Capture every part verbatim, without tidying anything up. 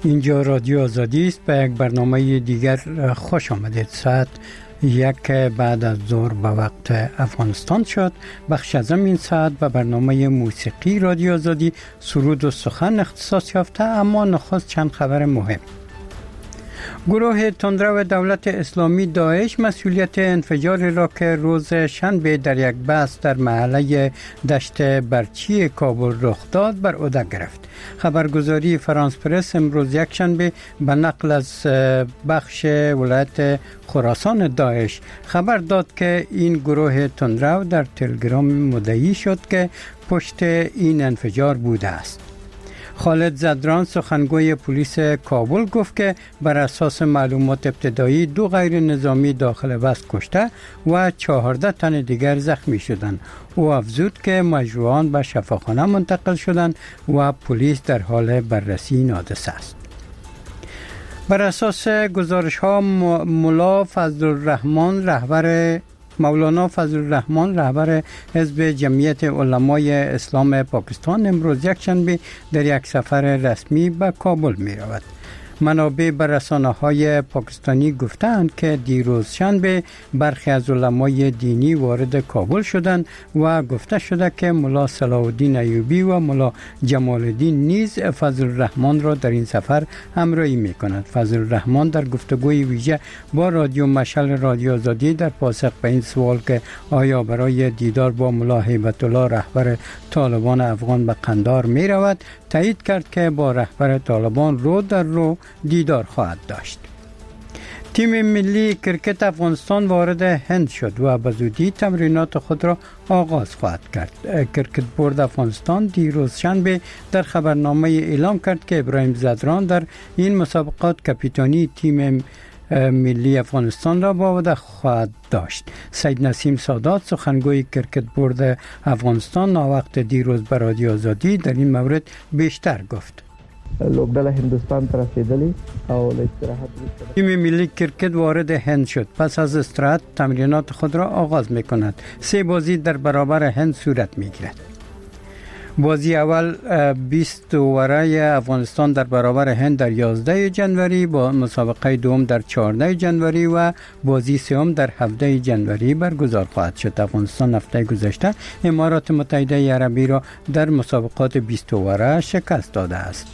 اینجا رادیو آزادی است. به یک برنامه دیگر خوش آمدید. ساعت یک بعد از ظهر به وقت افغانستان شد. بخش از این ساعت به برنامه موسیقی رادیو آزادی سرود و سخن اختصاص یافته، اما نخست چند خبر مهم. گروه تندرو دولت اسلامی داعش مسئولیت انفجار را که روز شنبه در یک بس در محله دشت برچی کابل رخ داد بر عهده گرفت. خبرگزاری فرانس پرس امروز یک شنبه به نقل از بخش ولایت خراسان داعش خبر داد که این گروه تندرو در تلگرام مدعی شد که پشت این انفجار بوده است. خالد زدران سخنگوی پلیس کابل گفت که بر اساس معلومات ابتدایی دو غیر نظامی داخل بس کشته و چهارده تن دیگر زخمی شدند. او افزود که مجروحان به شفاخانه منتقل شدند و پلیس در حال بررسی این حادثه است. بر اساس گزارش ها مولا فضل الرحمن رهبر مولانا فضل الرحمن رهبر حزب جمعیت علمای اسلام پاکستان امروز یک شنبه در یک سفر رسمی به کابل می رود. منابع بر رسانه‌های پاکستانی گفتند که دیروز شنبه برخی از علمای دینی وارد کابل شدند و گفته شده که مولا صلاح الدین ایوبی و مولا جمال الدین نیز فضل الرحمن را در این سفر همراهی می‌کنند. فضل الرحمن در گفتگوی ویژه با رادیو مشعل رادیو آزادی در پاسخ به این سوال که آیا برای دیدار با مولا هیبت الله رهبر طالبان افغان به قندار می رود، تایید کرد که با رهبر طالبان رو در رو دیدار خواهد داشت. تیم ملی کرکت افغانستان وارد هند شد و به زودی تمرینات خود را آغاز خواهد کرد. کرکت بورد افغانستان دیروز شنبه در خبرنامه اعلام کرد که ابراهیم زدران در این مسابقات کاپیتانی تیم ملی افغانستان را با عهده خواهد داشت. سید نسیم سادات سخنگوی کرکت بورد افغانستان ناوقت دیروز به رادیو آزادی در این مورد بیشتر گفت. لوبډله هندوستان ته رسیدلی او له استراحت تیم ملی کرکت وارد هند شد. پس از استراحت تمرینات خود را آغاز می‌کند. سه بازی در برابر هند صورت می‌گیرد. بازی اول بیست اووره افغانستان در برابر هند در یازده ژانویه، با مسابقه دوم در چهارده ژانویه و بازی سوم در هفده ژانویه برگزار خواهد شد. افغانستان هفته گذشته امارات متحده عربی را در مسابقات بیست اووره شکست داده است.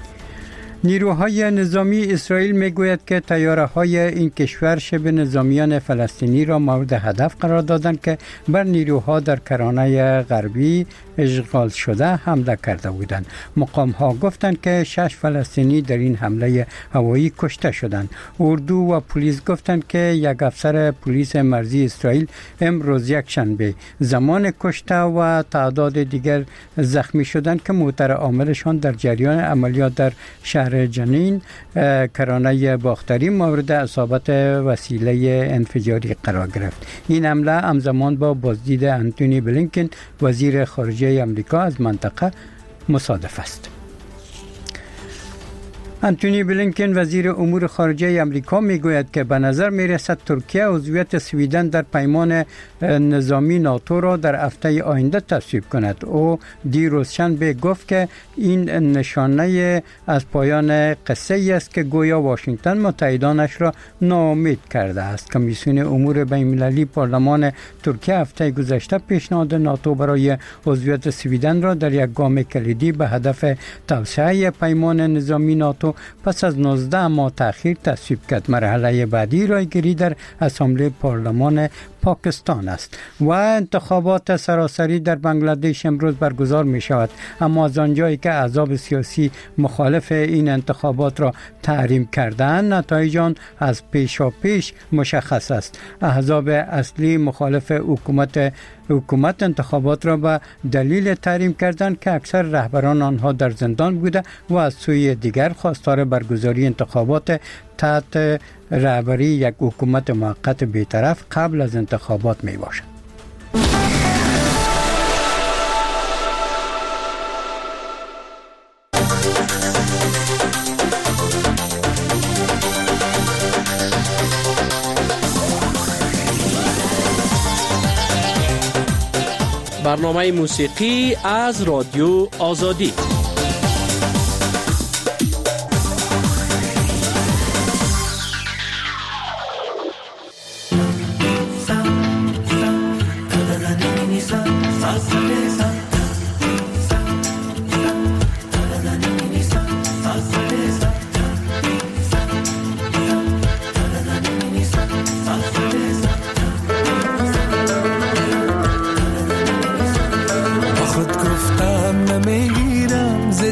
نیروهای نظامی اسرائیل میگوید که طیاره‌های این کشور شبه نظامیان فلسطینی را مورد هدف قرار دادند که بر نیروها در کرانه غربی اشغال شده حمله کرده بودند. مقام‌ها گفتند که شش فلسطینی در این حمله هوایی کشته شدند. اردو و پلیس گفتند که یک افسر پلیس مرزی اسرائیل امروز یک شنبه زمان کشته و تعداد دیگر زخمی شدند که موتور عاملشان در جریان عملیات در شهر جنین کرانه باختری مورد اصابت وسیله انفجاری قرار گرفت. این حمله همزمان با بازدید انتونی بلینکن وزیر خارجه امریکا از منطقه مصادف است. انتونی بلینکن وزیر امور خارجه امریکا میگوید که به نظر میرسد ترکیه عضویت سویدن در پیمان نظامی ناتو را در هفته آینده تصویب کند. او دیروز شنبه گفت که این نشانه از پایان قصه ای است که گویا واشنگتن متحدانش را ناامید کرده است. کمیسیون امور بین‌المللی پارلمان ترکیه هفته گذشته پیشنهاد ناتو برای عضویت سویدن را در یک گام کلیدی به هدف توسعه پیمان نظامی ناتو پس از نوزده ماه تأخیر تصویب کرد. مرحله بعدی رایگیری در اسامبله پارلمان پاکستان است و انتخابات سراسری در بنگلادش امروز برگزار می شود. اما از آنجایی که احزاب سیاسی مخالف این انتخابات را تحریم کردند، نتایج آن از پیشا پیش مشخص است. احزاب اصلی مخالف حکومت حکومت انتخابات را به دلیل تحریم کردند که اکثر رهبران آنها در زندان بوده و از سوی دیگر خواستار برگزاری انتخابات تحت رهبری یک حکومت موقت بی‌طرف قبل از انتخابات می باشد. برنامه موسیقی از رادیو آزادی.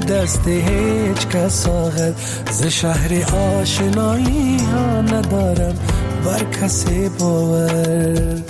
دست هیچ کس آخر، ز شهر آشنایی ها ندارم بر کسی باور.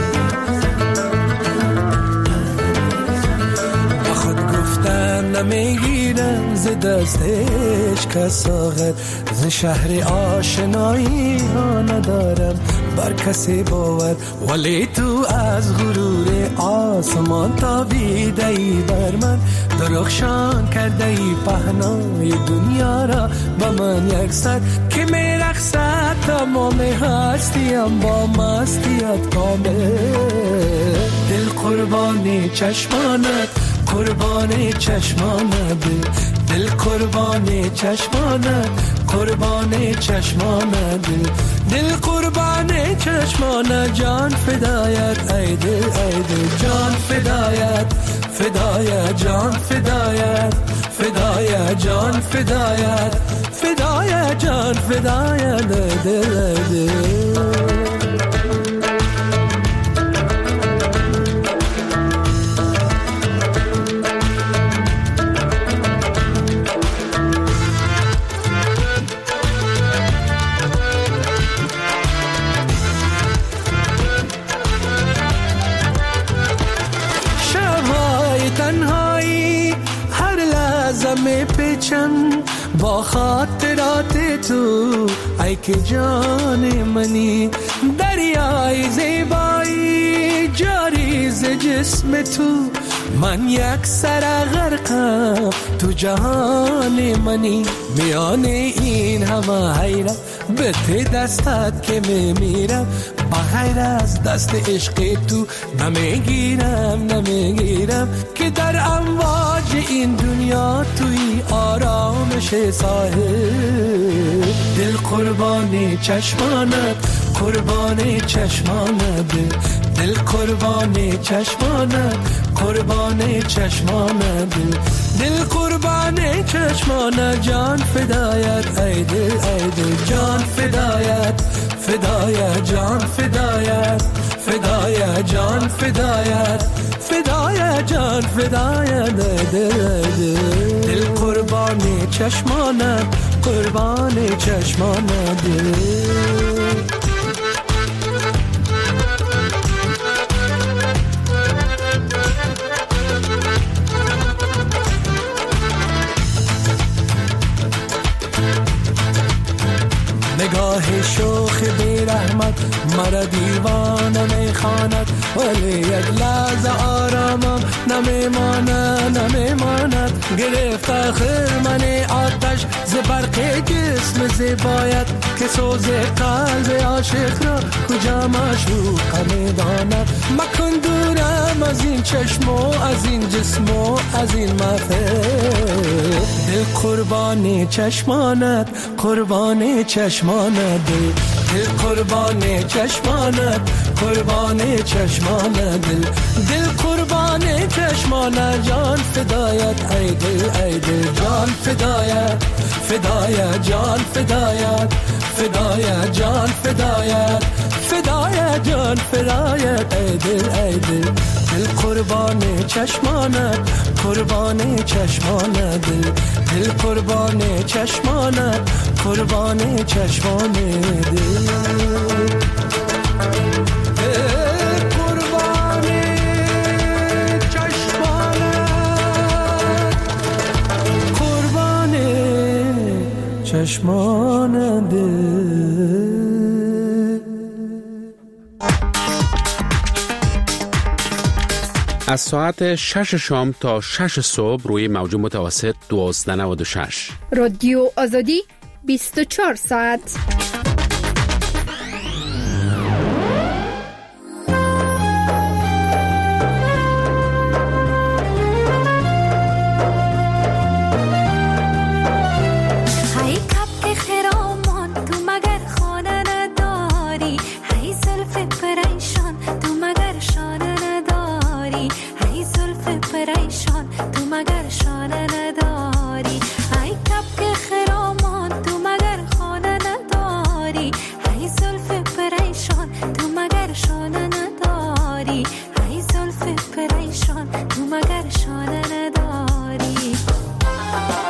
نمیگیرم ز دست هیچ کس آخر، ز شهر آشنایی ها ندارم بر کسی باور. ولی تو از غرور آسمان تابیده ای بر من، درخشان کرده ای پهنای دنیا را با من یک سر، که میرقصد تمام هستیم با مستیت کامل. دل قربانی چشمانت، قربان چشمانت، دل قربان چشمانت، قربان چشمانت، دل قربان چشمانت، جان فدایت ای دل ای دل، جان فدایت فدایت، جان فدایت فدایت، جان فدایت فدایت، جان فدایت دل دل. با خاطرات تو ای که جان منی، دریای زیبایی جاری ز جسم تو، من یک سر غرقم تو جهان منی. میان این همه حیرت به ته دستت که میمیرم، بغیر از دست عشق تو نمیگیرم نمیگیرم، که در امواج این دنیا توی آرامش ساحل. دل قربان چشمانت، قربان چشمانت، دل قربان چشمانت، قربان چشمانت، دل قربان چشمانت، جان فدایت ای دل ای دل، جان فدایت فدایت، جان فدایت فدایت، جان فدایت فدایت، جان فدایت دل دل، دل قربان چشمانت، قربان چشمانت دل. نگاه شوخ بی رحمت مرا دیوانه میخواند، ولی یک لحظه آرامم نمیماند نمیماند. گرفت آخر من آتش ز برق جسم زیبایت، که سوز قلب عاشق را کجا معشوق میداند. مکن دورم از این چشم و از این جسم و از این محفل. دل قربان چشمانت، قربان چشمانت، دل قربان چشمانت، قربان چشمانت، دل دل قربان چشمانت، جان فدایت ای دل ای دل، جان فدایت فدایت، جان فدایت فدایت، جان فدایت فدایت، جان فدایت ای دل ای دل. دل قربان چشمانت، قربان چشمانت، دل دل قربان چشمانت، قربان چشمانت، دل دل قربان چشمانت، قربان چشمانت، دل. از ساعت شش شام تا شش صبح روی موج متوسط دوازده نود و شش رادیو آزادی بیست و چهار ساعت. پریشان تو مگر شانه نداری.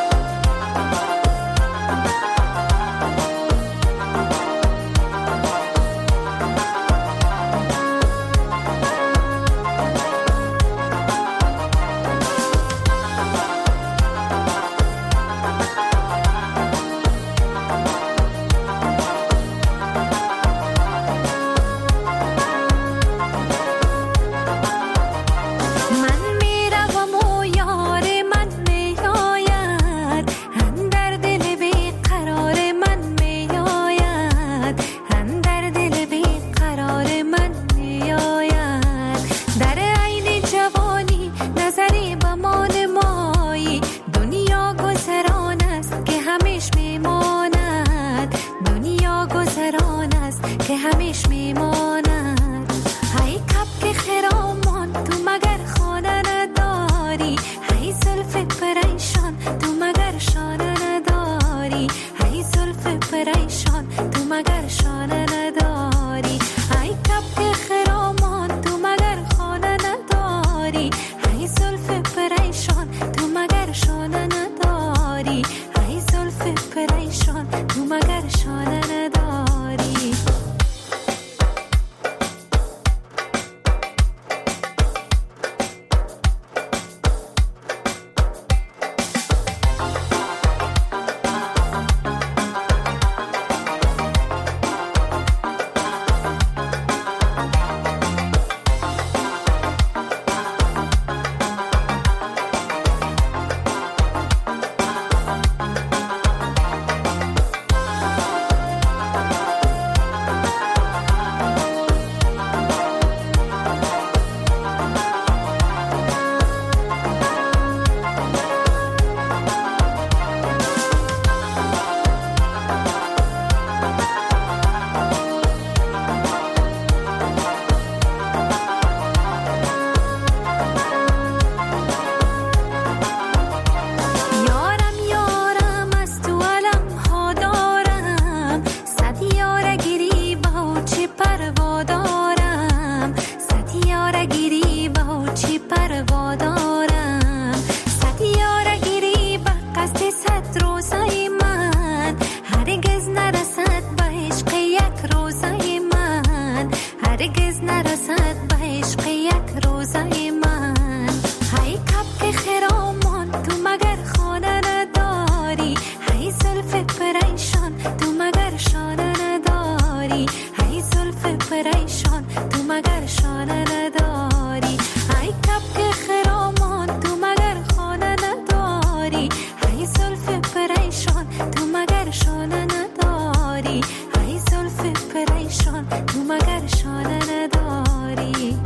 گیری و چی پروا دارم، صد یاره گیری به قصد صد روزای من، هرگز نرسد به عشق یک روزای من، هرگز نرسد به عشق یک روزای من. های کبک خرامان تو مگر خانه نداری، های زلف پریشان تو مگر شانه نداری، های زلف پریشان تو مگر شانه نداری، های کبک خرامان تو مگر خانه نداری، های زلف پریشان تو مگر شانه نداری، های زلف پریشان تو مگر شانه نداری.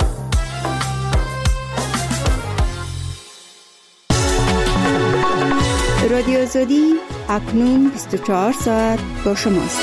رادیو آزادی اکنون بیست و چهار ساعت با شماست.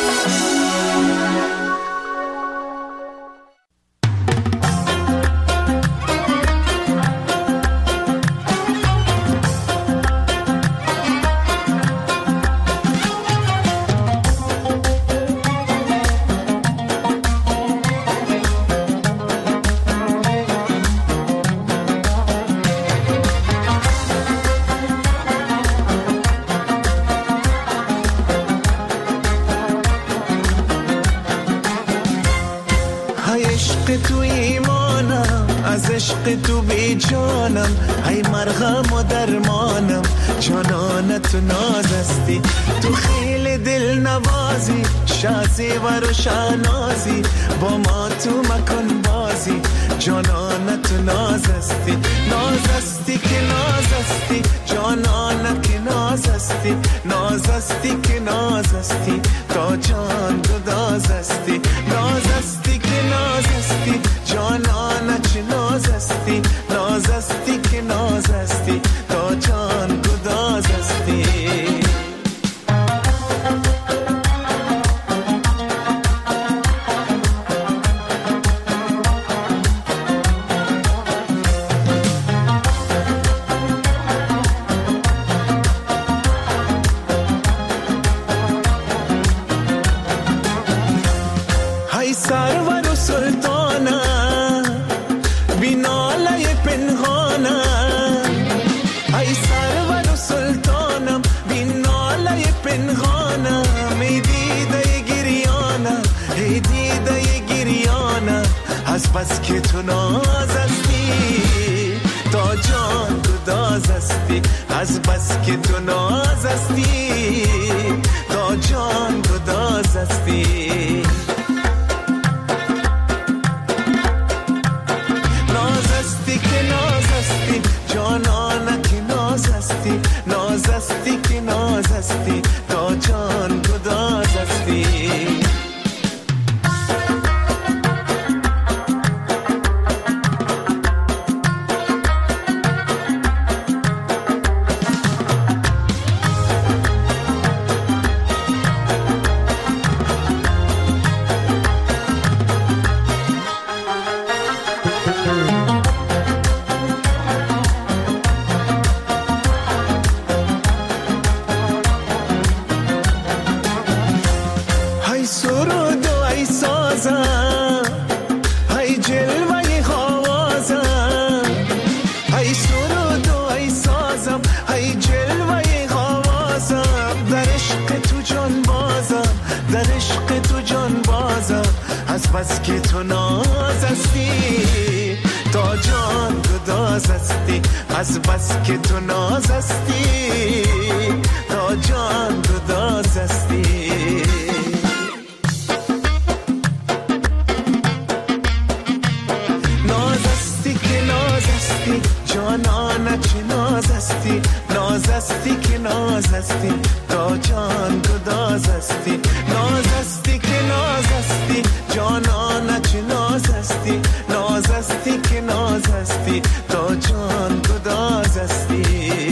تو ایمانم، از عشق تو بی جانم، ای مرهم و درمانم، جانان تو نازستی، تو خیلی دل نوازی، شازی و روشنازی، با ما تو مکن بازی، جانان تو نازستی، نازستی که نازستی، جانان که نازستی، نازستی که نازستی، تا جان گدازستی، نازستی که نازستی، جانان چه نازستی، نازستی که نازستی، تا جان گدازستی. سرور و سلطانم بی ناله پنهانم، ای سرور و سلطانم بی ناله پنهانم، ای دیده گریانم، ای دیده گریانم، از بس که تو نازستی، تا جان گدازستی، از بس که تو نازستی، تا جان گدازستی. جانان که نازستی، نازستی که نازستی، تا جان گدازستی. بس که تو نازستی، تا جان گدازستی، از بس که تو نازستی، تا جان گدازستی. نازستی که نازستی، جانانه چه نازستی، نازستی که نازستی، تا جان گدازستی، نازستی که نازستی، جانانه چه نازستی، نازستی که نازستی، تا جان گدازستی.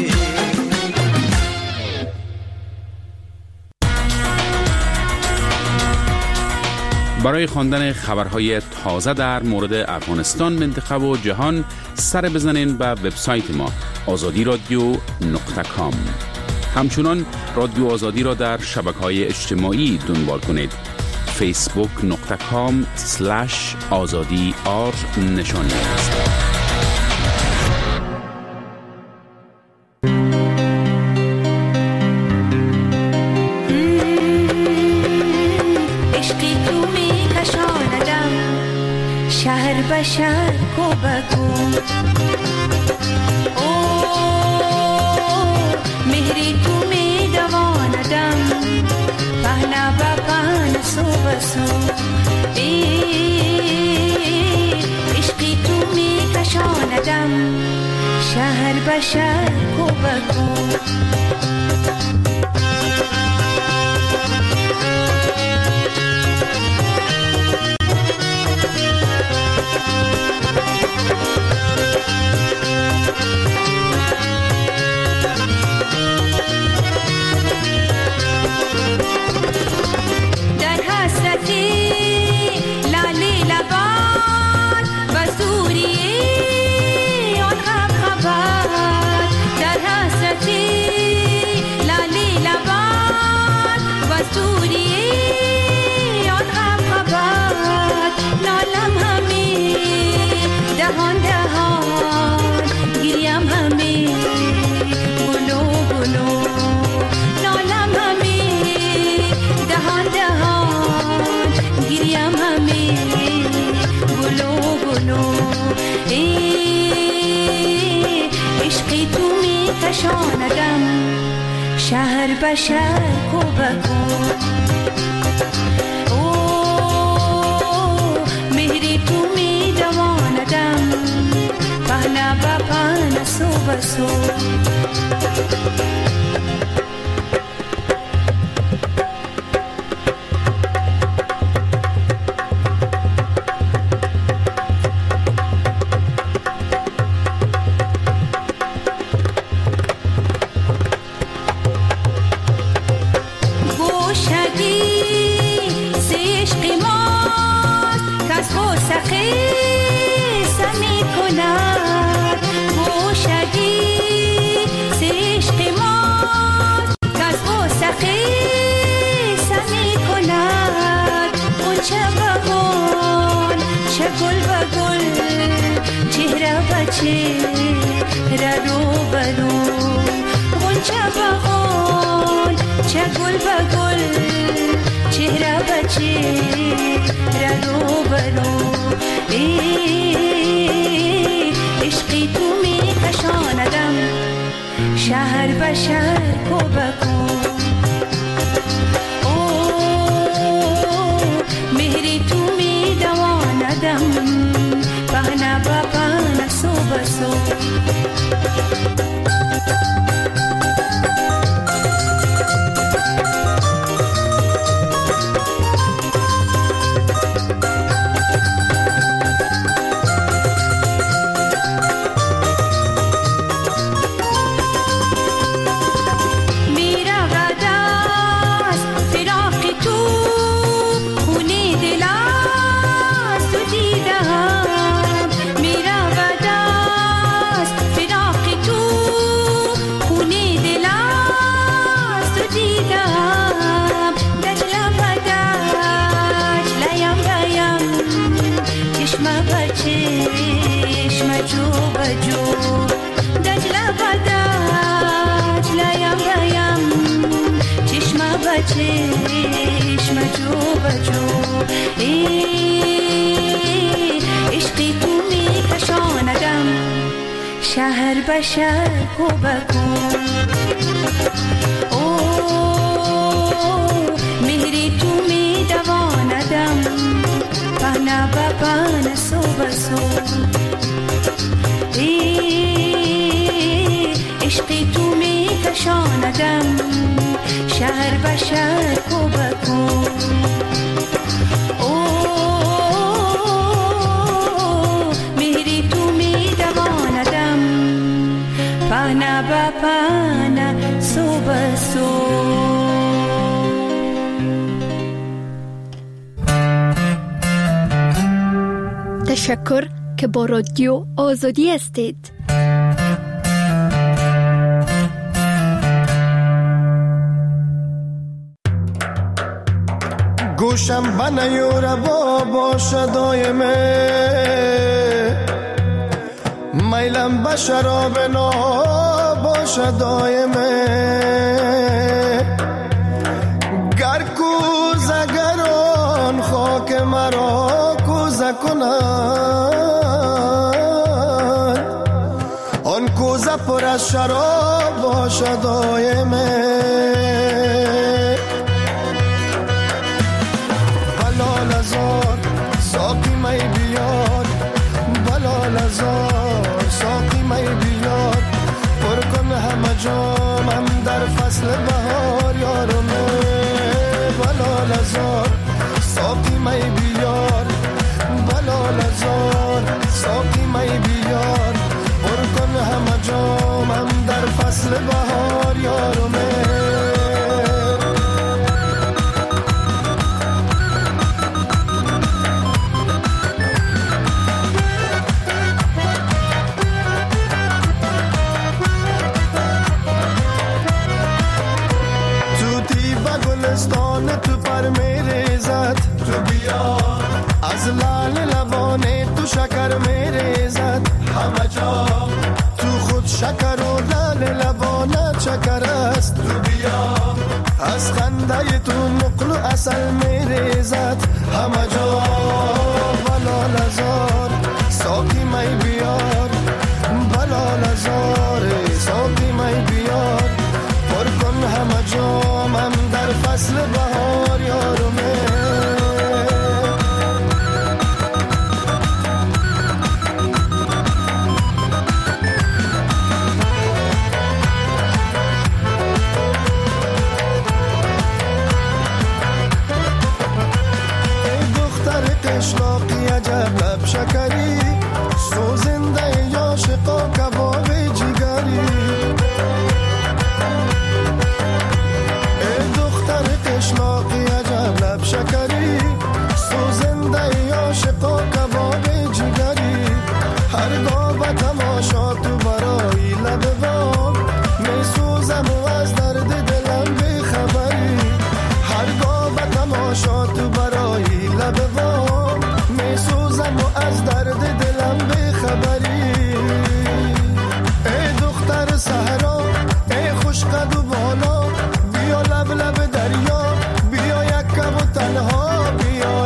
برای خواندن خبرهای تازه در مورد افغانستان، منطقه و جهان سر بزنین به وبسایت ما آزادی رادیو نقطه کام. همچنان رادیو آزادی را در شبکه‌های اجتماعی دنبال کنید. فیسبوک نقطه کام سلش آزادی آر نشانی است. شهر به شهر کو بکو او مهری تو می دواندم پهنا با پهن سو بسو ای عشقی تو می کشاندم شهر به شهر کو بکو کشاندم شهر به شهر کو بکو او مهری تو می دواندم پهنا با پهن سو بسو شهر به شهر کو بکو او مهری تو می دواندم پهنا با پهن سو بسو چشم جو بجو ای عشقی تو می کشاندم شهر به شهر کو بکو او مهری تو می دواندم پهنا با پهن سو بسو ای عشقی تو می کشاندم شهر به شهر کو بکو او مهری تو می دواندم پهنا با پهن سو بسو. تشکر که با رادیو آزادی هستید. دوشم بنیور با باشه دایمه میلم به شراب نا باشه دایمه گر کوزه گران خاک مرا کوزه کنند آن کوزه پر از شراب باشه دایمه بلال هزار ساقی می بیار بلال هزار ساقی می بیار پر کن همه جامم در فصل بهار یارمه بلال هزار ساقی می بیار بلال هزار ساقی می بیار پر کن همه جامم در فصل بهار یارمه تو پر میریزد تو بیا از لال لبانه تو شکر میریزد همه جا تو خود شکر و لال لبانه شکر است تو بیا از خنده تو نقل و اصل میریزد همه جا بلال هزار ساقی می بیار بلال هزار ساقی می بیار پر کن همه جامم در فصل بهار یارمه ای دختر قشلاقی عجب لب شکری سوزنده عاشقا کباب جگری قشلاقی عجب لب شکری سوزنده عاشقا کباب جگری هرگاه به تماشا تو برای لب بام می سوزم و از درد دلم بیخبری هرگاه به تماشا تو برای لب بام می سوزم و از درد دلم بیخبری ای دختر صحرا ای خوش قد و بالا بیا لب لب دریا بیا یک کم و تنها بیا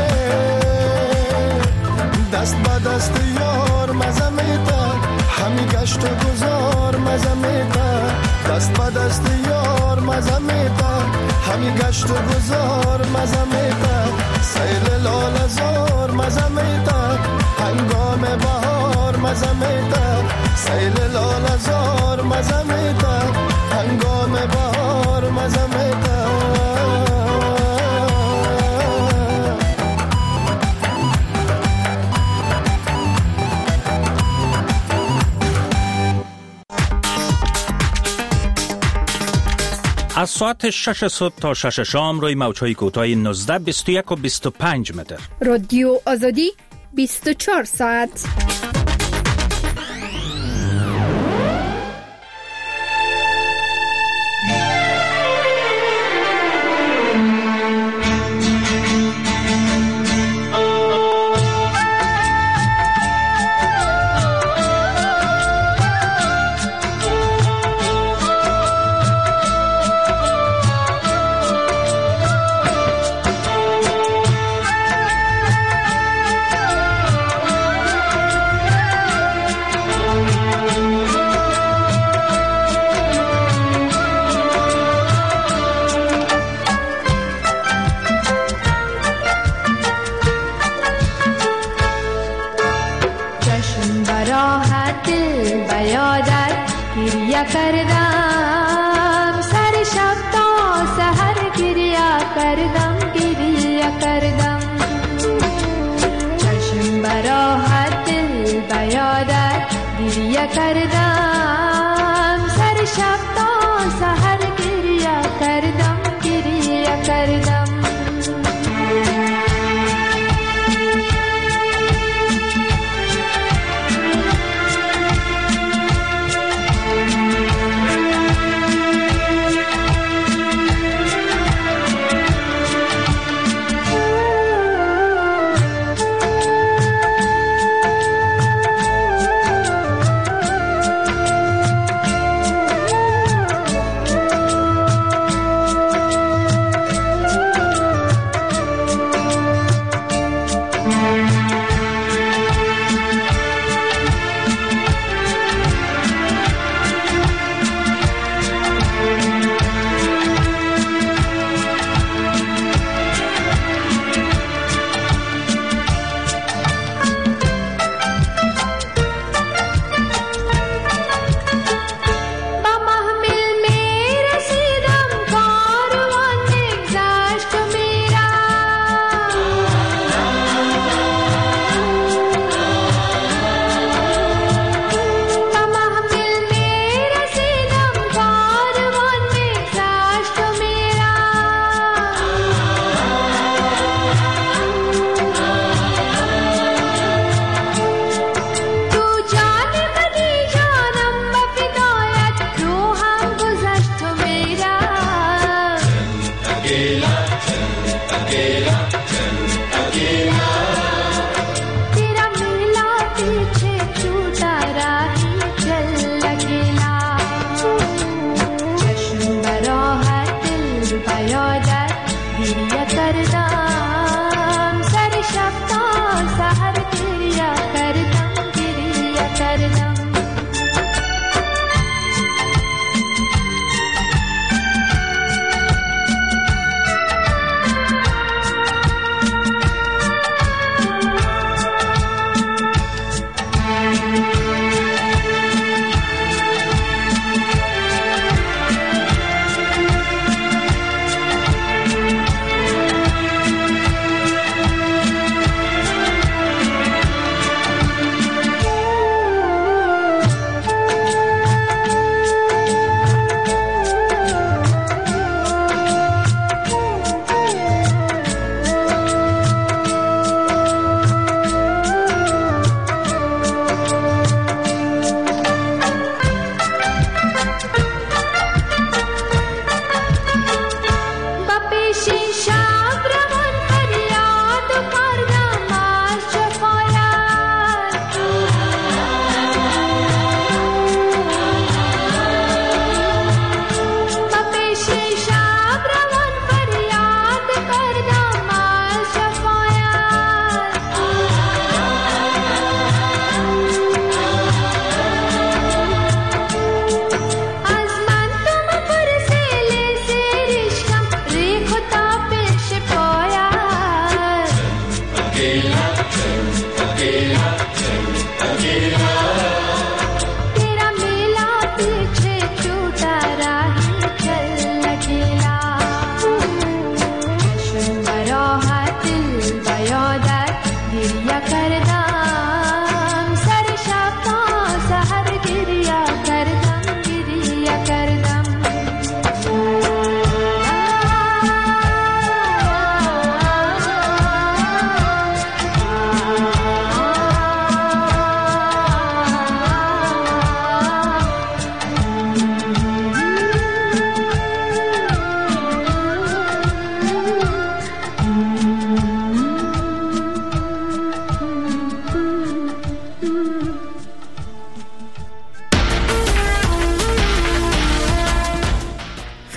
دست با دست یار مزه میتا همی گشت و گذار مزه میتا دست با دست یار مزه میتا همی گشت و گذار مزه میتا سیل لال هزار مزه میتا هنگام بهار مزه میتا سیل لال هزار مزه میتا هنگام بهار مزه میتا از ساعت شش صبح تا شش شام روی موج‌های کوتاه نوزده بیست و یک و بیست و پنج متر. رادیو آزادی بیست و چهار ساعت. کردم سر شب تا سحر گریه کردم گریه کردم چشم براحت دل بیادت گریه کردم سر شب تا سحر گریه کردم گریه کردم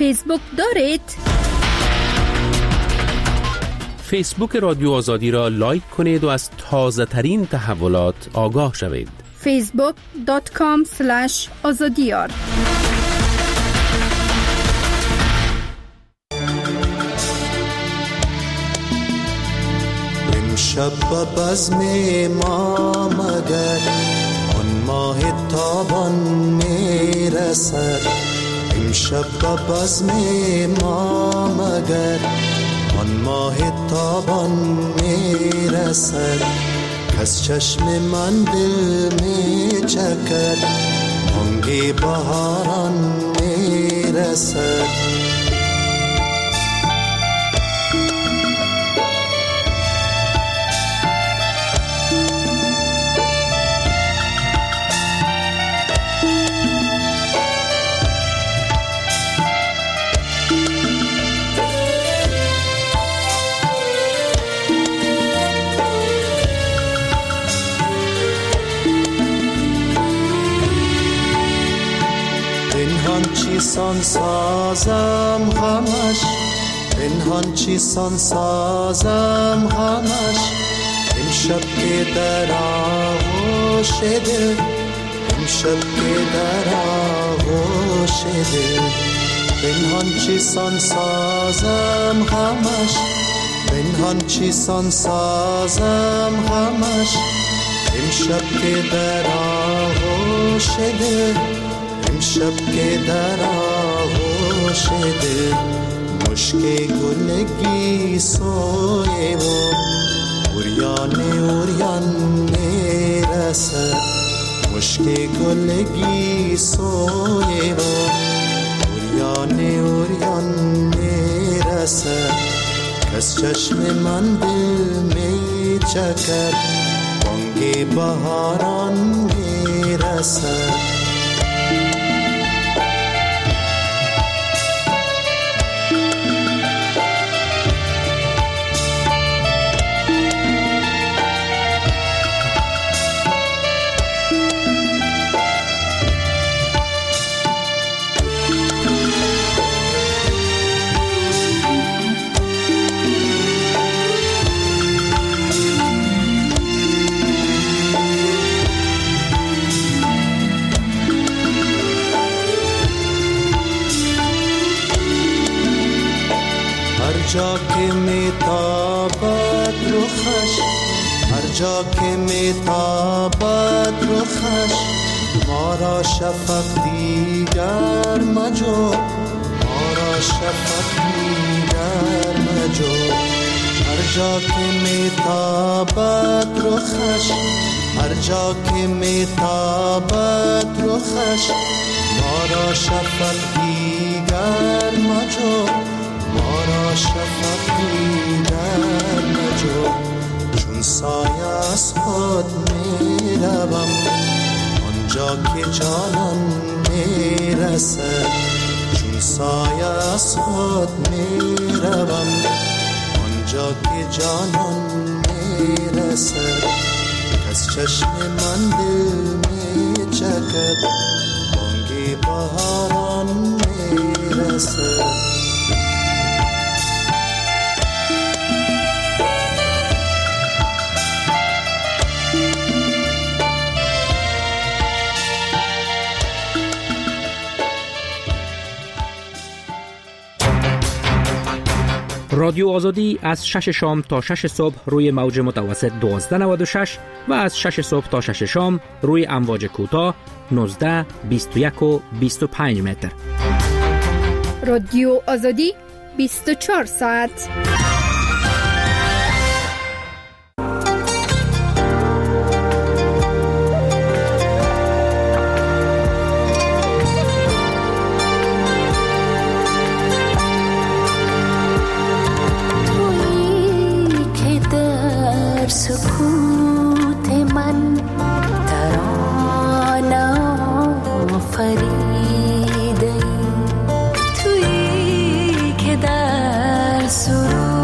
فیسبوک دارید؟ فیسبوک رادیو آزادی را لایک کنید و از تازه ترین تحولات آگاه شوید. فیسبوک دات کام اسلش آزادیار. امشب به بزم ما مگر آن ماه تابان میرسد، امشب به بزم ما مگر آن ماه تابان میرسد، کس چشم من دل میچکد بانگ بهاران میرسد. چیسان سازم غمش، پنهان چیسان سازم غمش، امشب که در آغوش دل، امشب که در آغوش دل، پنهان چیسان سازم غمش، پنهان چیسان سازم غمش، امشب که در آغوش دل، امشب که در آغوش دل، مشک گلگی سوی و اوریان اوریان میرسد، مشک گلگی سوی و اوریان اوریان میرسد، کس چشم من دل میچکد بانگ بهاران میرسد. هر جا که میتابد رخش، هر جا که میتابد رخش، ما را شفق دیگر مجو، ما را شفق دیگر مجو، هر جا که میتابد رخش، هر جا که میتابد رخش، ما را شفق دیگر مجو، ما را شفق دیگر مجو، چون سایه از خود می روم آنجا که جانان می رسد، چون سایه از خود می روم آنجا که جانان می رسد، کس چشم من دل می چکد بانگ بهاران می رسد. رادیو آزادی از شش شام تا شش صبح روی موج متوسط دوازده نود و شش و از شش صبح تا شش شام روی امواج کوتاه نوزده بیست و یک و بیست و پنج متر. رادیو آزادی بیست و چهار ساعت. سکوت من ترانه فریده تویی که در سرود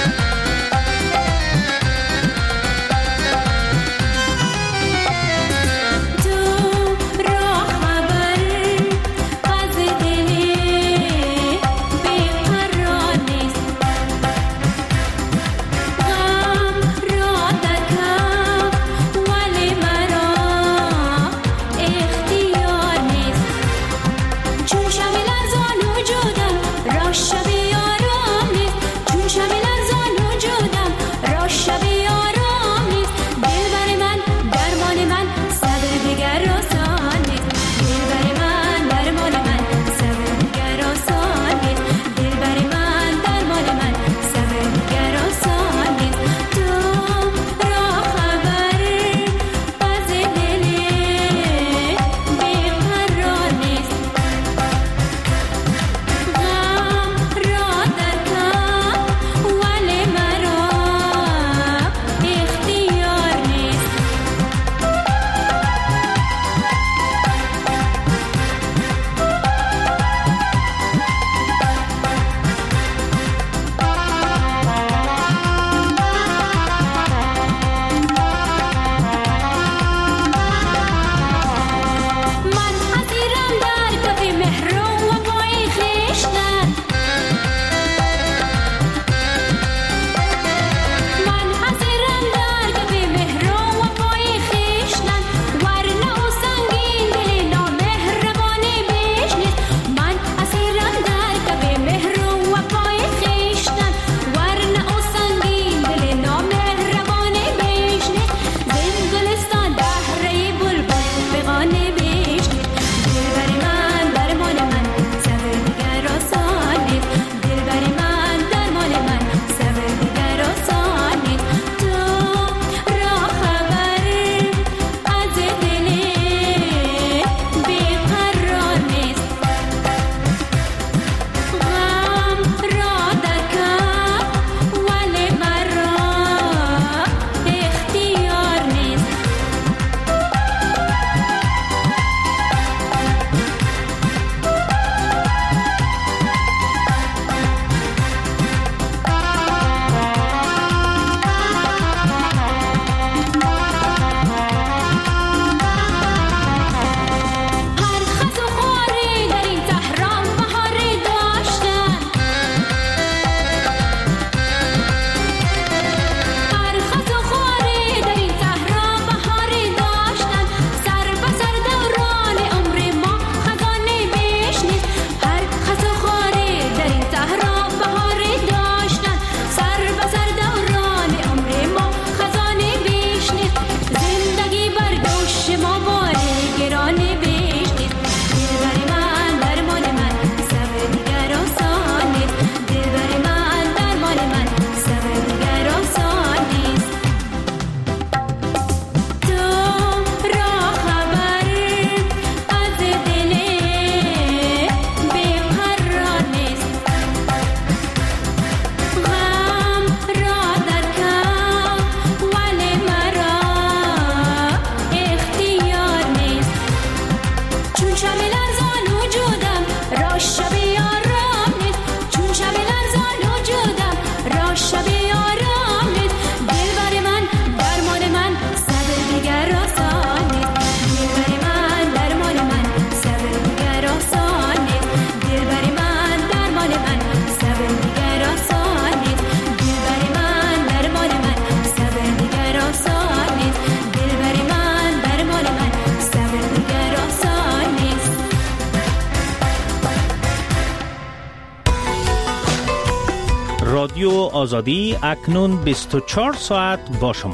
رادیو آزادی اکنون بیست و چهار ساعت با شما.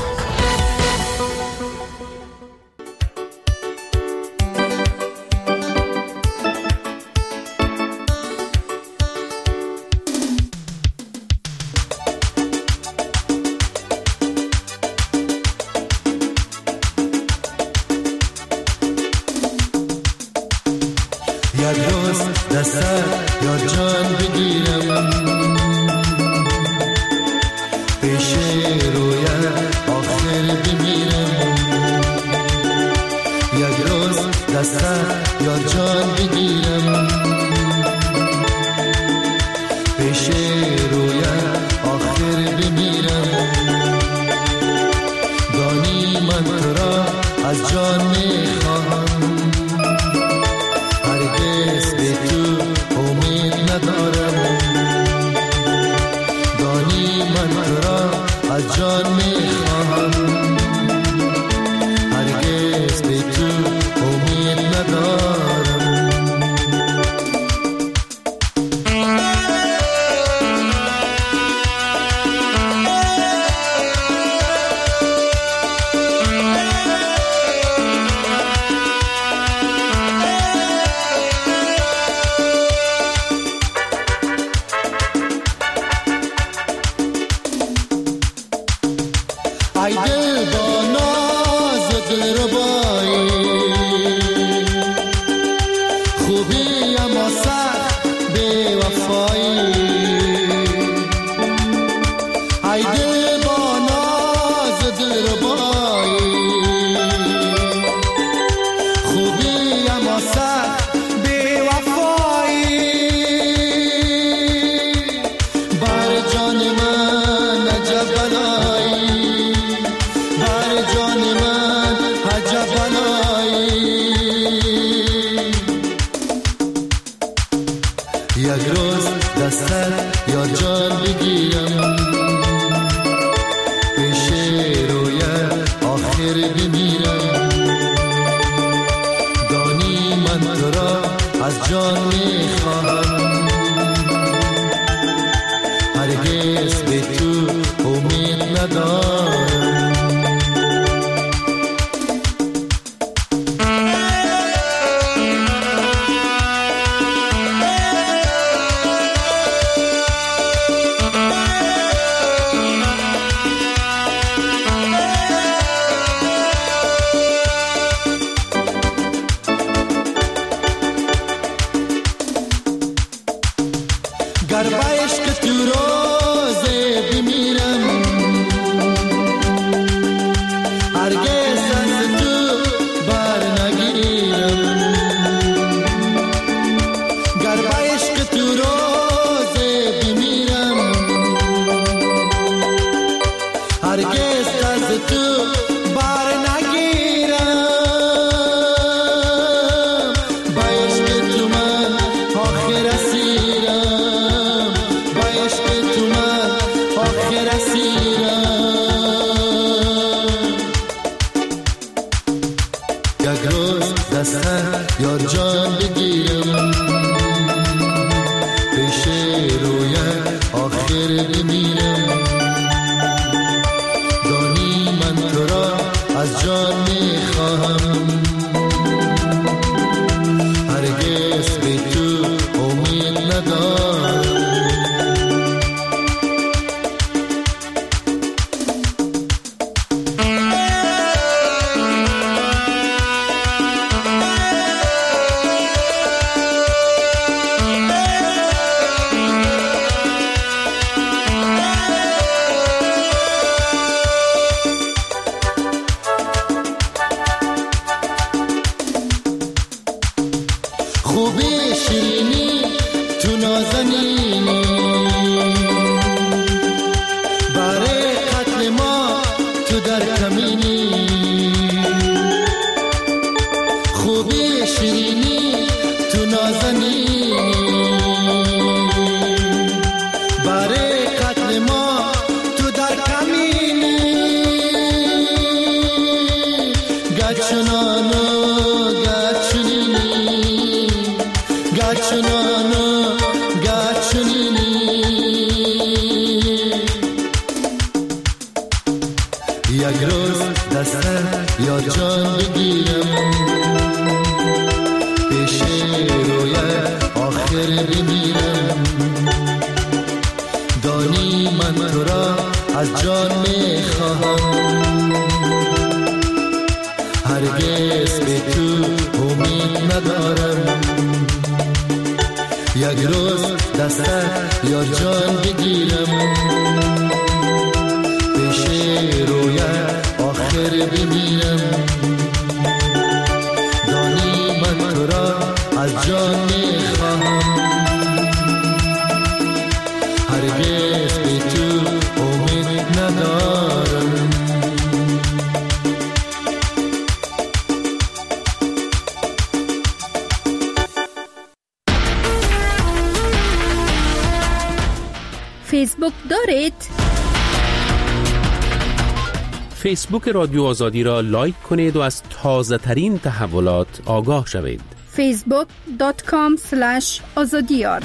یک روز دستت یا جان بگیرم پیش رویت آخر بمیرم یک روز دستت یا جان بگیرم پیش رویت آخر بمیرم دانی من تو را از جان میخواهم هرگز به تو امید ندارم دانی من تو را از جان میخواهم هرگز به تو امید ندارم ای دل با ناز دل ربایی خوبی اما سخت بی وفایی ای دل با ناز دل ربایی خوبی اما سخت بی وفایی بر جان من عجب بلایی بر جان من عجب بلایی یک روز دستت یا جان بگیرم پیش رویت آخر بمیرم دانی من تو را از جان میخواهم هرگز به تو امید ندارم گر به عشق تو روزه بمیرم هرگز از تو بر نگیرم گر به عشق تو روزه بمیرم هرگز از تو بر نگیرم به عشق تو من آخر اسیرم به عشق تو من آخر اسیرم یک روز دستت یا جان بگیرم پیش رویت آخر بمیرم دانی من تو را از جان میخواهم هرگز به تو امید ندارم یک روز دست یا جان بگیرم پیش رویت آخر بمیرم دانی من تو را از جان میخواهم هرگز به تو امید ندارم یک روز دستت یا جان بگیرم پیش رویت آخر بمیرم دانی من تو را از جان میخواهم هرگز به تو امید ندارم فیسبوک دارید؟ فیسبوک رادیو آزادی را لایک کنید و از تازه ترین تحولات آگاه شوید. فیسبوک دات کام اسلش آزادیار.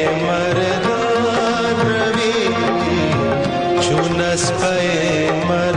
چون از پی مردان